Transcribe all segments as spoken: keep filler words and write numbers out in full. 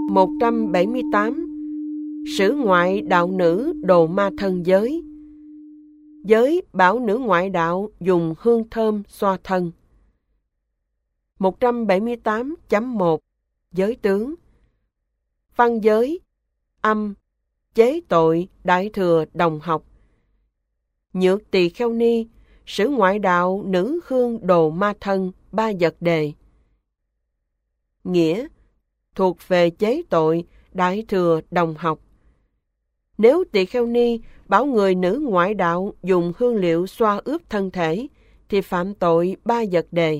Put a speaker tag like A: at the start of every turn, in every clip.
A: một trăm bảy mươi tám. Sử ngoại đạo nữ đồ ma thân giới. Giới bảo nữ ngoại đạo dùng hương thơm xoa thân. một trăm bảy mươi tám chấm một. Giới tướng. Văn giới, âm, chế tội, đại thừa, đồng học. Nhược tỳ kheo ni, sử ngoại đạo nữ hương đồ ma thân, ba vật đề. Nghĩa, thuộc về chế tội, đại thừa, đồng học. Nếu tỳ kheo ni bảo người nữ ngoại đạo dùng hương liệu xoa ướp thân thể, thì phạm tội ba vật đề.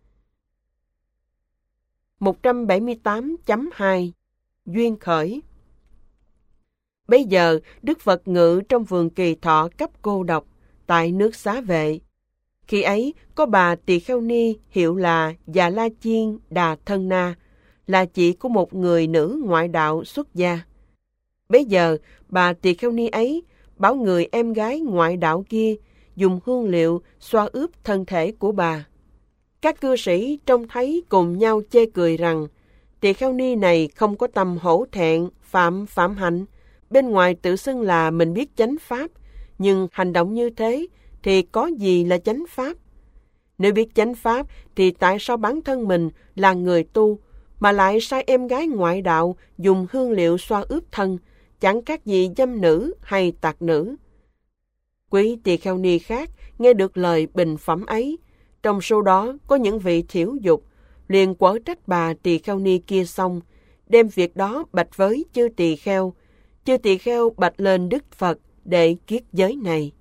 A: một trăm bảy mươi tám chấm hai. Duyên khởi. Bây giờ, Đức Phật ngự trong vườn Kỳ Thọ cấp cô độc, tại nước Xá Vệ. Khi ấy, có bà tỳ kheo ni hiệu là Già La Chiên Đà Thân Na, là chị của một người nữ ngoại đạo xuất gia. Bây giờ, bà tỳ kheo ni ấy bảo người em gái ngoại đạo kia dùng hương liệu xoa ướp thân thể của bà. Các cư sĩ trông thấy cùng nhau chê cười rằng tỳ kheo ni này không có tâm hổ thẹn, phạm phạm hạnh, bên ngoài tự xưng là mình biết chánh pháp, nhưng hành động như thế thì có gì là chánh pháp? Nếu biết chánh pháp thì tại sao bản thân mình là người tu mà lại sai em gái ngoại đạo dùng hương liệu xoa ướp thân, chẳng khác gì dâm nữ hay tặc nữ? Quý tỳ kheo ni khác nghe được lời bình phẩm ấy, trong số đó có những vị thiểu dục, liền quở trách bà tỳ kheo ni kia xong, đem việc đó bạch với chư tỳ kheo. Chư tỳ kheo bạch lên Đức Phật để kiết giới này.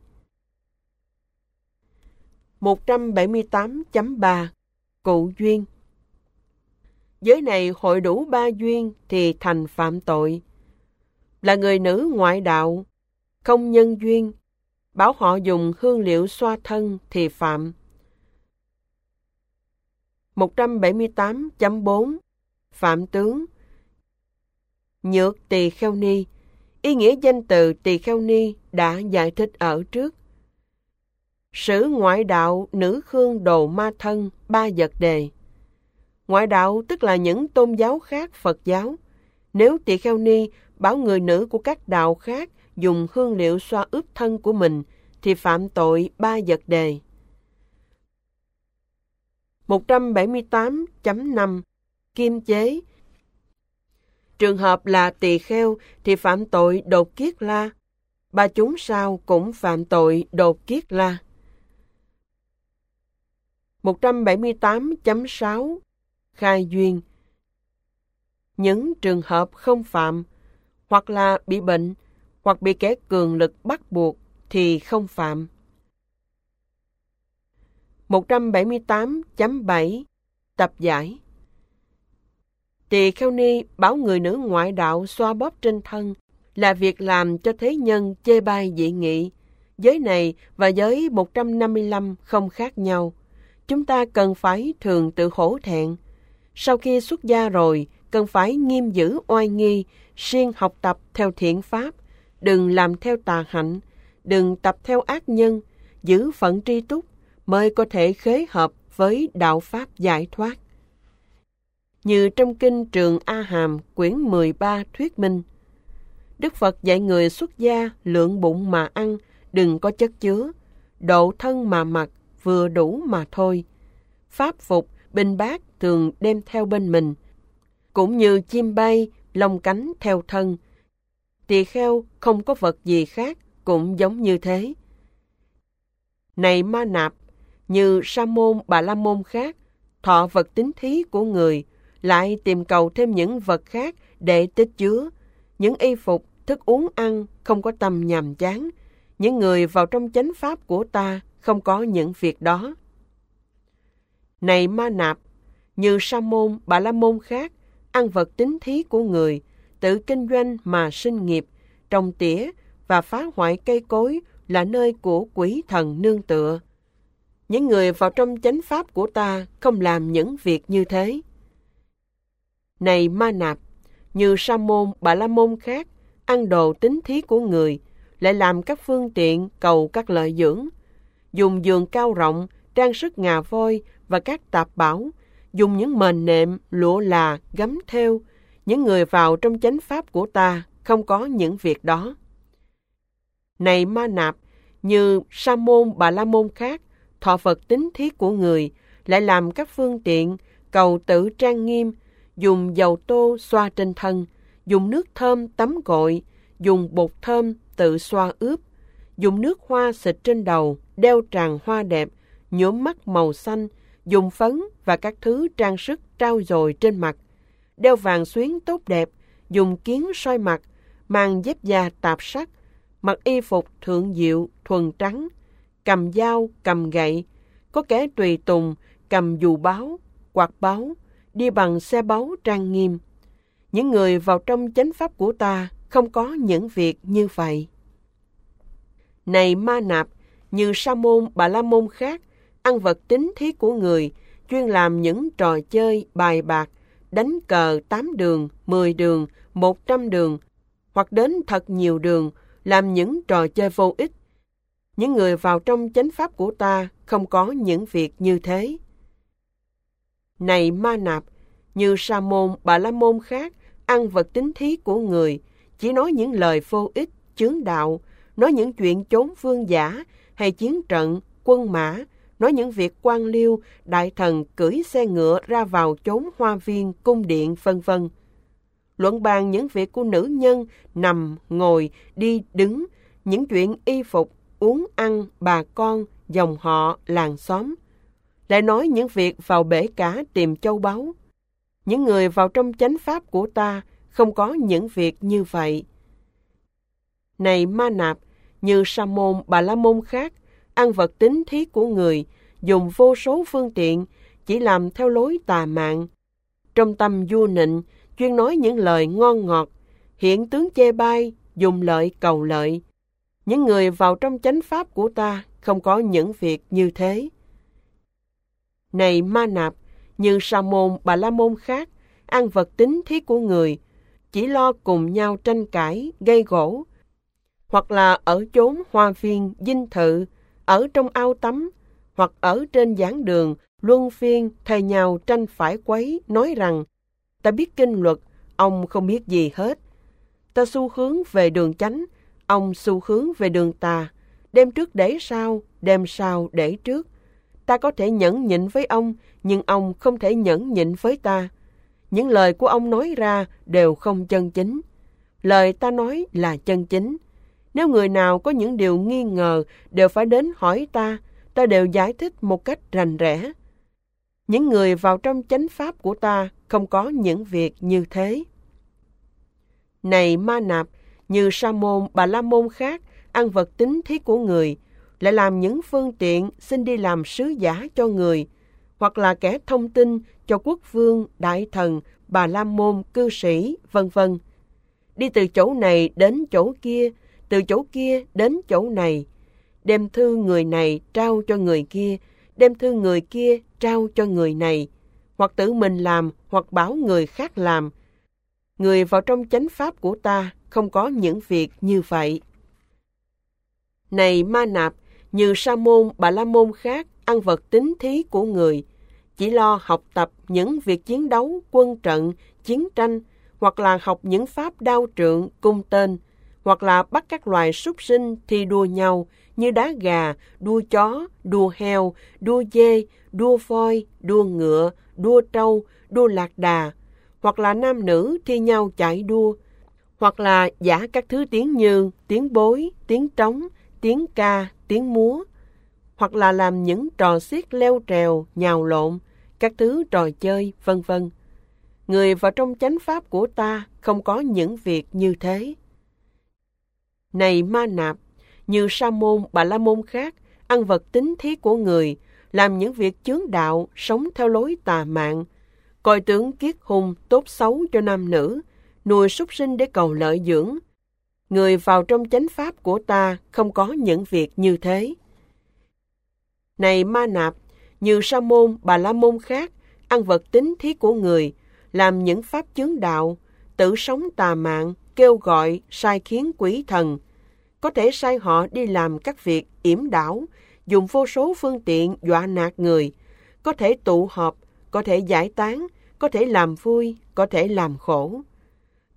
A: một trăm bảy mươi tám chấm ba. Cụ duyên. Giới này hội đủ ba duyên thì thành phạm tội. Là người nữ ngoại đạo, không nhân duyên, bảo họ dùng hương liệu xoa thân thì phạm. một trăm bảy mươi tám chấm bốn. Phạm tướng. Nhược tỳ kheo ni. Ý nghĩa danh từ tỳ kheo ni đã giải thích ở trước. Sử ngoại đạo nữ hương đồ ma thân, ba vật đề. Ngoại đạo tức là những tôn giáo khác Phật giáo. Nếu tỳ kheo ni bảo người nữ của các đạo khác dùng hương liệu xoa ướp thân của mình thì phạm tội ba vật đề. một trăm bảy mươi tám chấm năm. Kim chế. Trường hợp là tỳ kheo thì phạm tội đột kiết la. Ba chúng sao cũng phạm tội đột kiết la. một trăm bảy mươi tám chấm sáu. Khai duyên. Những trường hợp không phạm, hoặc là bị bệnh, hoặc bị kẻ cường lực bắt buộc thì không phạm. một trăm bảy mươi tám chấm bảy. Tập giải. Tỳ kheo ni bảo người nữ ngoại đạo xoa bóp trên thân là việc làm cho thế nhân chê bai dị nghị. Giới này và giới một trăm năm mươi lăm không khác nhau. Chúng ta cần phải thường tự hổ thẹn. Sau khi xuất gia rồi, cần phải nghiêm giữ oai nghi, siêng học tập theo thiện pháp, đừng làm theo tà hạnh, đừng tập theo ác nhân, giữ phận tri túc, mới có thể khế hợp với đạo pháp giải thoát. Như trong kinh Trường A Hàm quyển mười ba thuyết minh, Đức Phật dạy người xuất gia lượng bụng mà ăn, đừng có chất chứa, độ thân mà mặc, vừa đủ mà thôi. Pháp phục, binh bát thường đem theo bên mình, cũng như chim bay, lông cánh theo thân. Tỳ kheo không có vật gì khác, cũng giống như thế. Này Ma Nạp, như Sa môn Bà La môn khác, thọ vật tín thí của người, lại tìm cầu thêm những vật khác để tích chứa. Những y phục, thức uống ăn không có tâm nhàm chán. Những người vào trong chánh pháp của ta không có những việc đó. Này Ma Nạp, như Sa môn Bà La môn khác, ăn vật tín thí của người, tự kinh doanh mà sinh nghiệp, trồng tỉa và phá hoại cây cối là nơi của quỷ thần nương tựa. Những người vào trong chánh pháp của ta không làm những việc như thế. Này Ma Nạp, như Sa môn Bà La môn khác, ăn đồ tín thí của người, lại làm các phương tiện cầu các lợi dưỡng, dùng giường cao rộng, trang sức ngà voi và các tạp bảo, dùng những mền nệm, lụa là, gấm thêu, Những người vào trong chánh pháp của ta không có những việc đó. Này Ma Nạp, như Sa môn Bà La môn khác, thọ Phật tín thiết của người, lại làm các phương tiện, cầu tự trang nghiêm, dùng dầu tô xoa trên thân, dùng nước thơm tắm gội, dùng bột thơm tự xoa ướp, dùng nước hoa xịt trên đầu, đeo tràng hoa đẹp, nhuộm mắt màu xanh, dùng phấn và các thứ trang sức trao dồi trên mặt, đeo vàng xuyến tốt đẹp, dùng kiến soi mặt, mang dép da tạp sắc, mặc y phục thượng diệu, thuần trắng, cầm dao, cầm gậy, có kẻ tùy tùng, cầm dù báo, quạt báo, đi bằng xe báu trang nghiêm. Những người vào trong chánh pháp của ta không có những việc như vậy. Này Ma Nạp, như Sa môn Bà La môn khác, ăn vật tín thiết của người, chuyên làm những trò chơi bài bạc, đánh cờ tám đường, mười đường, một trăm đường, hoặc đến thật nhiều đường, làm những trò chơi vô ích. Những người vào trong chánh pháp của ta không có những việc như thế. Này Ma Nạp, như Sa môn Bà La môn khác, ăn vật tín thiết của người, chỉ nói những lời vô ích, chướng đạo, nói những chuyện chốn vương giả hay chiến trận, quân mã, nói những việc quan liêu, đại thần cưỡi xe ngựa ra vào chốn hoa viên, cung điện, vân vân. Luận bàn những việc của nữ nhân, nằm, ngồi, đi, đứng, những chuyện y phục, uống ăn, bà con, dòng họ, làng xóm. Lại nói những việc vào bể cá tìm châu báu. Những người vào trong chánh pháp của ta không có những việc như vậy. Này Ma Nạp, như Sa môn Bà La môn khác, ăn vật tín thiết của người, dùng vô số phương tiện, chỉ làm theo lối tà mạn. Trong tâm vua nịnh, chuyên nói những lời ngon ngọt, hiện tướng chê bai, dùng lợi cầu lợi. Những người vào trong chánh pháp của ta không có những việc như thế. Này Ma Nạp, như Sa môn Bà La môn khác, ăn vật tín thiết của người, chỉ lo cùng nhau tranh cãi, gây gỗ, hoặc là ở chốn hoa viên, dinh thự, ở trong ao tắm, hoặc ở trên giảng đường, luân phiên thay nhau tranh phải quấy, nói rằng ta biết kinh luật, ông không biết gì hết. Ta xu hướng về đường chánh, ông xu hướng về đường tà, đem trước để sau, đem sau để trước. Ta có thể nhẫn nhịn với ông, nhưng ông không thể nhẫn nhịn với ta. Những lời của ông nói ra đều không chân chính. Lời ta nói là chân chính. Nếu người nào có những điều nghi ngờ đều phải đến hỏi ta, ta đều giải thích một cách rành rẽ. Những người vào trong chánh pháp của ta không có những việc như thế. Này Ma Nạp, như Sa môn Bà La môn khác, ăn vật tín thiết của người, lại làm những phương tiện xin đi làm sứ giả cho người, hoặc là kẻ thông tin cho quốc vương, đại thần, Bà La môn, cư sĩ, vân vân. Đi từ chỗ này đến chỗ kia, từ chỗ kia đến chỗ này, đem thư người này trao cho người kia, đem thư người kia trao cho người này, hoặc tự mình làm, hoặc bảo người khác làm. Người vào trong chánh pháp của ta không có những việc như vậy. Này Ma Nạp, như Sa môn Bà La môn khác, ăn vật tín thí của người, chỉ lo học tập những việc chiến đấu, quân trận, chiến tranh, hoặc là học những pháp đao trượng, cung tên, hoặc là bắt các loài súc sinh thi đua nhau như đá gà, đua chó, đua heo, đua dê, đua voi, đua ngựa, đua trâu, đua lạc đà, hoặc là nam nữ thi nhau chạy đua, hoặc là giả các thứ tiếng như tiếng bối, tiếng trống, tiếng ca, tiếng múa, hoặc là làm những trò xiết leo trèo, nhào lộn, các thứ trò chơi, vân vân. Người vào trong chánh pháp của ta không có những việc như thế. Này Ma Nạp, như Sa môn Bà La môn khác, ăn vật tín thiết của người, làm những việc chướng đạo, sống theo lối tà mạn, coi tướng kiết hung tốt xấu cho nam nữ, nuôi súc sinh để cầu lợi dưỡng. Người vào trong chánh pháp của ta không có những việc như thế. Này Ma Nạp, như Sa môn Bà La môn khác, ăn vật tín thiết của người, làm những pháp chướng đạo, tự sống tà mạn, kêu gọi, sai khiến quỷ thần, có thể sai họ đi làm các việc yểm đảo, dùng vô số phương tiện dọa nạt người, có thể tụ họp, có thể giải tán, có thể làm vui, có thể làm khổ.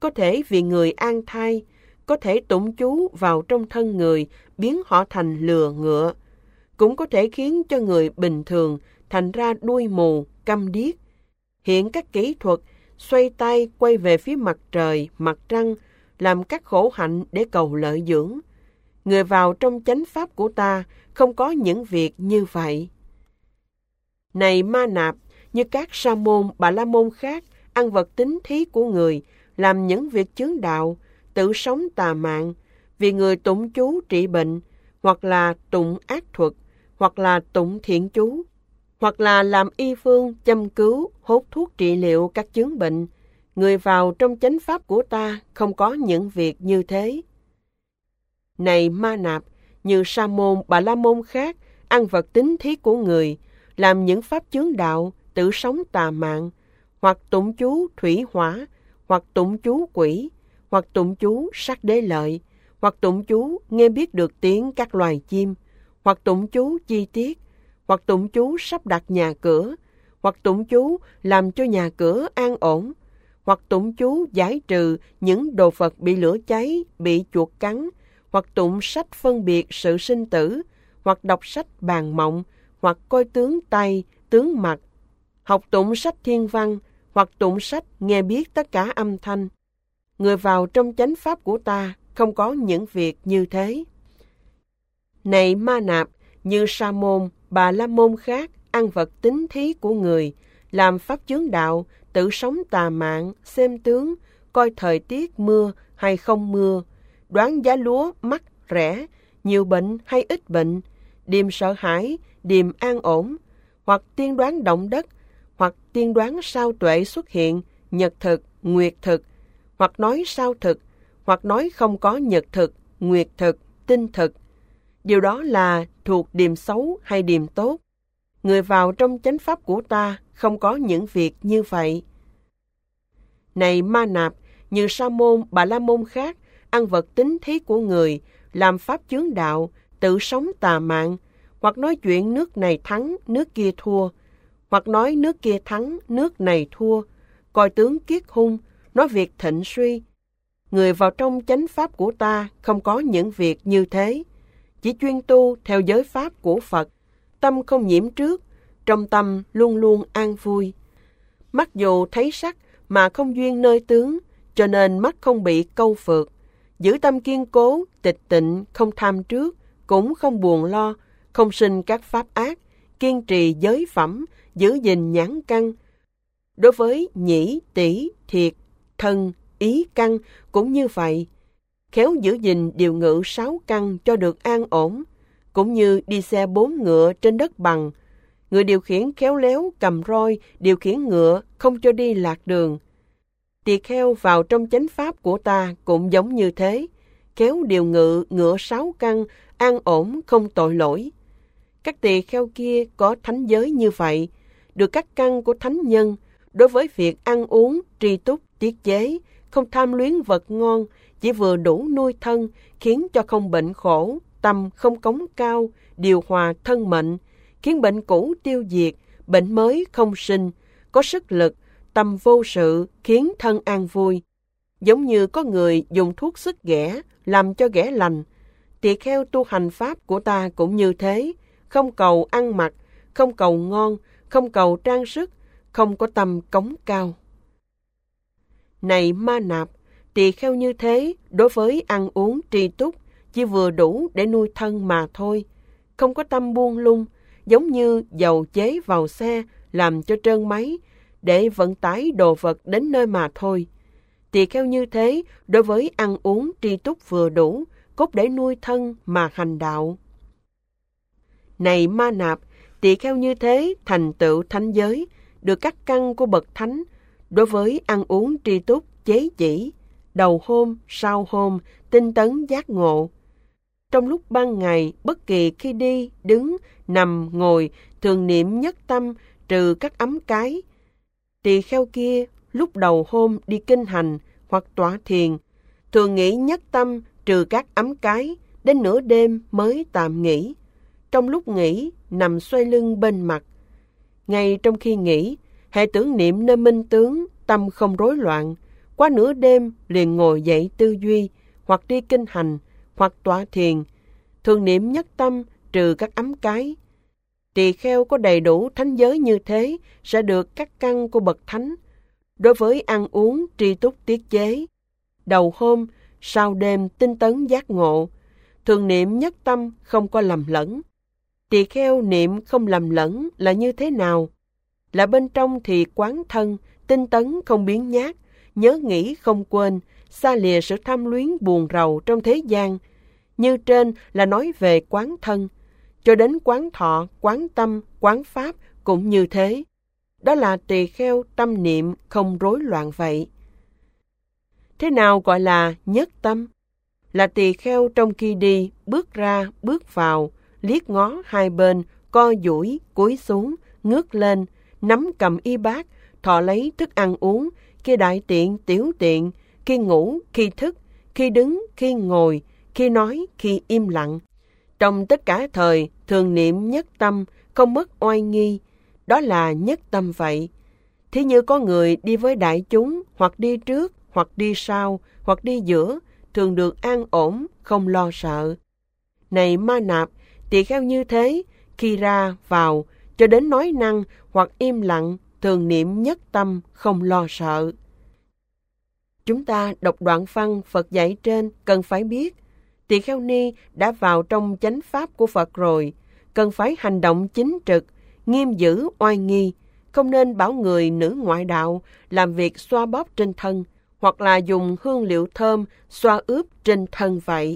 A: có thể vì người an thai, có thể tụng chú vào trong thân người, biến họ thành lừa ngựa, cũng có thể khiến cho người bình thường thành ra đuôi mù, câm điếc. Hiện các kỹ thuật xoay tay quay về phía mặt trời, mặt trăng, làm các khổ hạnh để cầu lợi dưỡng. Người vào trong chánh pháp của ta không có những việc như vậy. Này Ma Nạp, như các sa môn, bà la môn khác, ăn vật tín thí của người, làm những việc chướng đạo, tự sống tà mạng, vì người tụng chú trị bệnh, hoặc là tụng ác thuật, hoặc là tụng thiện chú, hoặc là làm y phương, châm cứu, hốt thuốc trị liệu các chứng bệnh. Người vào trong chánh pháp của ta không có những việc như thế. Này Ma Nạp, như sa môn, bà la môn khác, ăn vật tín thí của người, làm những pháp chướng đạo, tự sống tà mạng, hoặc tụng chú thủy hỏa, hoặc tụng chú quỷ, hoặc tụng chú sắc đế lợi, hoặc tụng chú nghe biết được tiếng các loài chim, hoặc tụng chú chi tiết, hoặc tụng chú sắp đặt nhà cửa, hoặc tụng chú làm cho nhà cửa an ổn, hoặc tụng chú giải trừ những đồ vật bị lửa cháy, bị chuột cắn, hoặc tụng sách phân biệt sự sinh tử, hoặc đọc sách bàn mộng, hoặc coi tướng tay, tướng mặt, học tụng sách thiên văn, hoặc tụng sách nghe biết tất cả âm thanh. Người vào trong chánh pháp của ta không có những việc như thế. Này Ma Nạp, như sa môn, bà la môn khác, ăn vật tín thí của người, làm pháp chướng đạo, tự sống tà mạng, xem tướng, coi thời tiết mưa hay không mưa, đoán giá lúa mắc rẻ, nhiều bệnh hay ít bệnh, điềm sợ hãi, điềm an ổn, hoặc tiên đoán động đất, hoặc tiên đoán sao tuệ xuất hiện, nhật thực, nguyệt thực, hoặc nói sao thực, hoặc nói không có nhật thực, nguyệt thực, tinh thực. Điều đó là thuộc điềm xấu hay điềm tốt. Người vào trong chánh pháp của ta không có những việc như vậy. Này Ma Nạp, như sa môn, bà la môn khác, ăn vật tín thí của người, làm pháp chướng đạo, tự sống tà mạng, hoặc nói chuyện nước này thắng, nước kia thua, hoặc nói nước kia thắng, nước này thua, coi tướng kiết hung, nói việc thịnh suy. Người vào trong chánh pháp của ta không có những việc như thế, chỉ chuyên tu theo giới pháp của Phật, tâm không nhiễm trước, trong tâm luôn luôn an vui. Mặc dù thấy sắc mà không duyên nơi tướng, cho nên mắt không bị câu phượt, giữ tâm kiên cố, tịch tịnh, không tham trước, cũng không buồn lo, không sinh các pháp ác, kiên trì giới phẩm, giữ gìn nhãn căn. Đối với nhĩ, tỷ, thiệt, thân, ý căn cũng như vậy, khéo giữ gìn điều ngự sáu căn cho được an ổn, cũng như đi xe bốn ngựa trên đất bằng. Người điều khiển khéo léo cầm roi, điều khiển ngựa không cho đi lạc đường. Tỳ kheo vào trong chánh pháp của ta cũng giống như thế, khéo điều ngự ngựa sáu căn, an ổn không tội lỗi. Các tỳ kheo kia có thánh giới như vậy, được các căn của thánh nhân, đối với việc ăn uống, tri túc, tiết chế, không tham luyến vật ngon, chỉ vừa đủ nuôi thân, khiến cho không bệnh khổ, tâm không cống cao, điều hòa thân mệnh, khiến bệnh cũ tiêu diệt, bệnh mới không sinh, có sức lực, tâm vô sự, khiến thân an vui. Giống như có người dùng thuốc sức ghẻ, làm cho ghẻ lành. Tỳ kheo tu hành pháp của ta cũng như thế, không cầu ăn mặc, không cầu ngon, không cầu trang sức, không có tâm cống cao. Này Ma Nạp, tỳ kheo như thế, đối với ăn uống tri túc, chỉ vừa đủ để nuôi thân mà thôi, không có tâm buông lung, giống như dầu chế vào xe, làm cho trơn máy, để vận tải đồ vật đến nơi mà thôi. Tỳ kheo như thế, đối với ăn uống tri túc vừa đủ, cốt để nuôi thân mà hành đạo. Này Ma Nạp, tỳ kheo như thế thành tựu thánh giới, được các căn của bậc thánh, đối với ăn uống tri túc chế chỉ, đầu hôm, sau hôm, tinh tấn giác ngộ. Trong lúc ban ngày, bất kỳ khi đi, đứng, nằm, ngồi, thường niệm nhất tâm, trừ các ấm cái. Tỳ kheo kia, lúc đầu hôm đi kinh hành hoặc tọa thiền, thường nghĩ nhất tâm, trừ các ấm cái, đến nửa đêm mới tạm nghỉ. Trong lúc nghỉ, nằm xoay lưng bên mặt. Ngay trong khi nghỉ, hệ tưởng niệm nơi minh tướng, tâm không rối loạn, Qua nửa đêm liền ngồi dậy tư duy, hoặc đi kinh hành, hoặc tọa thiền, thường niệm nhất tâm trừ các ấm cái. Tỳ kheo có đầy đủ thánh giới như thế sẽ được các căn của bậc thánh. Đối với ăn uống tri túc tiết chế, đầu hôm, sau đêm tinh tấn giác ngộ, thường niệm nhất tâm không có lầm lẫn. Tỳ kheo niệm không lầm lẫn là như thế nào? Là bên trong thì quán thân, tinh tấn không biến nhát, nhớ nghĩ không quên, xa lìa sự tham luyến buồn rầu trong thế gian. Như trên là nói về quán thân, cho đến quán thọ, quán tâm, quán pháp cũng như thế. Đó là tỳ kheo tâm niệm không rối loạn vậy. Thế nào gọi là nhất tâm? Là tỳ kheo trong khi đi, bước ra, bước vào, liếc ngó hai bên, co duỗi, cúi xuống, ngước lên, nắm cầm y bát, thọ lấy thức ăn uống, khi đại tiện, tiểu tiện, khi ngủ, khi thức, khi đứng, khi ngồi, khi nói, khi im lặng. Trong tất cả thời, thường niệm nhất tâm, không mất oai nghi, đó là nhất tâm vậy. Thí như có người đi với đại chúng, hoặc đi trước, hoặc đi sau, hoặc đi giữa, thường được an ổn, không lo sợ. Này Ma Nạp, tỳ kheo như thế, khi ra, vào, cho đến nói năng, hoặc im lặng, thường niệm nhất tâm, không lo sợ. Chúng ta đọc đoạn văn Phật dạy trên cần phải biết, tỳ kheo ni đã vào trong chánh pháp của Phật rồi, cần phải hành động chính trực, nghiêm giữ oai nghi, không nên bảo người nữ ngoại đạo làm việc xoa bóp trên thân, hoặc là dùng hương liệu thơm xoa ướp trên thân vậy.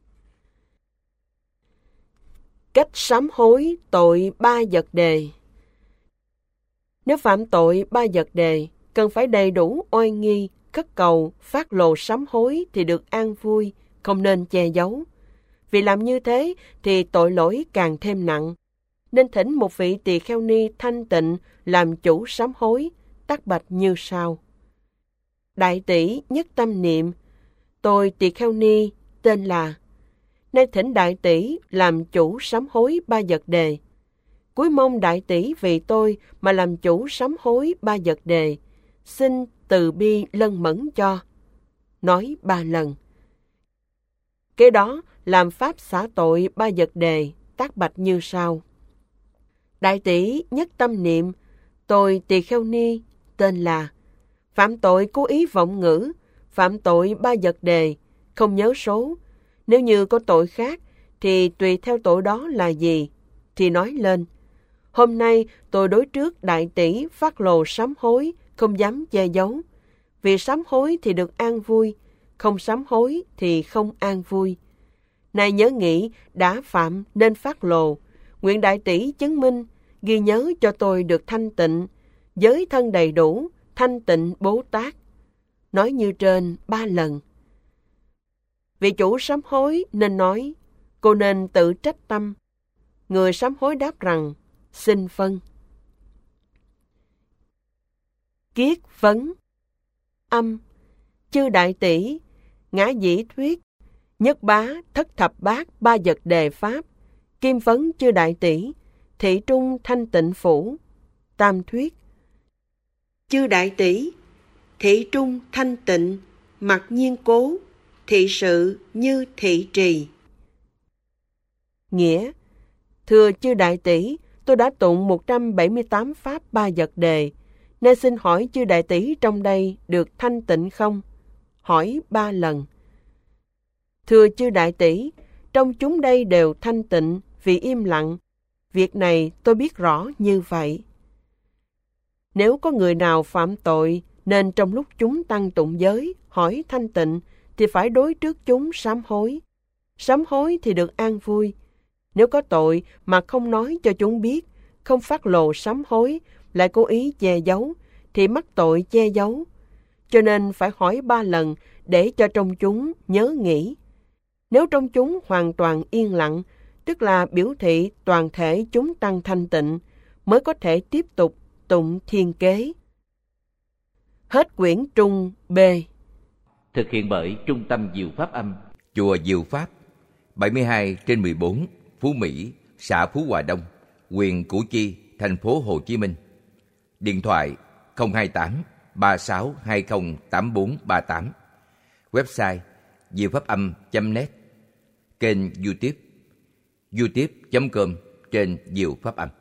A: Cách sám hối tội ba vật đề. Nếu phạm tội ba vật đề, cần phải đầy đủ oai nghi, khất cầu, phát lộ sám hối thì được an vui, không nên che giấu. Vì làm như thế thì tội lỗi càng thêm nặng. Nên thỉnh một vị tỳ kheo ni thanh tịnh làm chủ sám hối, tác bạch như sau. Đại tỷ nhất tâm niệm, tôi tỳ kheo ni tên là. Nay thỉnh đại tỷ làm chủ sám hối ba vật đề. Cúi mong đại tỷ vì tôi mà làm chủ sám hối ba vật đề. Xin từ bi lân mẫn cho. Nói ba lần. Kế đó làm pháp xả tội ba vật đề, tác bạch như sau. Đại tỷ nhất tâm niệm, tôi tỳ kheo ni tên là. Phạm tội cố ý vọng ngữ, phạm tội ba vật đề, không nhớ số. Nếu như có tội khác, thì tùy theo tội đó là gì, thì nói lên. Hôm nay tôi đối trước đại tỷ phát lộ sám hối, không dám che giấu. Vì sám hối thì được an vui, không sám hối thì không an vui. Này nhớ nghĩ đã phạm nên phát lộ, nguyện đại tỷ chứng minh, ghi nhớ cho tôi được thanh tịnh, giới thân đầy đủ, thanh tịnh Bố Tát. Nói như trên ba lần. Vị chủ sám hối nên nói, cô nên tự trách tâm. Người sám hối đáp rằng, xin phân. Kiết vấn. Âm. Chư đại tỷ, ngã dĩ thuyết, nhất bá thất thập bát ba vật đề pháp, kim vấn chư đại tỷ, thị trung thanh tịnh phủ, tam thuyết. Chư đại tỷ, thị trung thanh tịnh, mặc nhiên cố, thị sự như thị trì. Nghĩa, thưa chư đại tỷ, tôi đã tụng một trăm bảy mươi tám pháp ba vật đề, nên xin hỏi chư đại tỷ trong đây được thanh tịnh không? Hỏi ba lần. Thưa chư đại tỷ, trong chúng đây đều thanh tịnh vì im lặng. Việc này tôi biết rõ như vậy. Nếu có người nào phạm tội, nên trong lúc chúng tăng tụng giới, hỏi thanh tịnh, thì phải đối trước chúng sám hối. Sám hối thì được an vui. Nếu có tội mà không nói cho chúng biết, không phát lộ sám hối, lại cố ý che giấu, thì mắc tội che giấu. Cho nên phải hỏi ba lần để cho trong chúng nhớ nghĩ. Nếu trong chúng hoàn toàn yên lặng, tức là biểu thị toàn thể chúng tăng thanh tịnh, mới có thể tiếp tục tụng thiên kế. Hết quyển Trung B.
B: Thực hiện bởi Trung tâm Diệu Pháp Âm,
C: Chùa Diệu Pháp, bảy mươi hai trên mười bốn, Phú Mỹ, xã Phú Hòa Đông, huyện Củ Chi, thành phố Hồ Chí Minh. Điện thoại không hai tám ba sáu hai không tám bốn ba tám, website diệu pháp âm chấm net, kênh YouTube youtube chấm com trên Diệu Pháp Âm.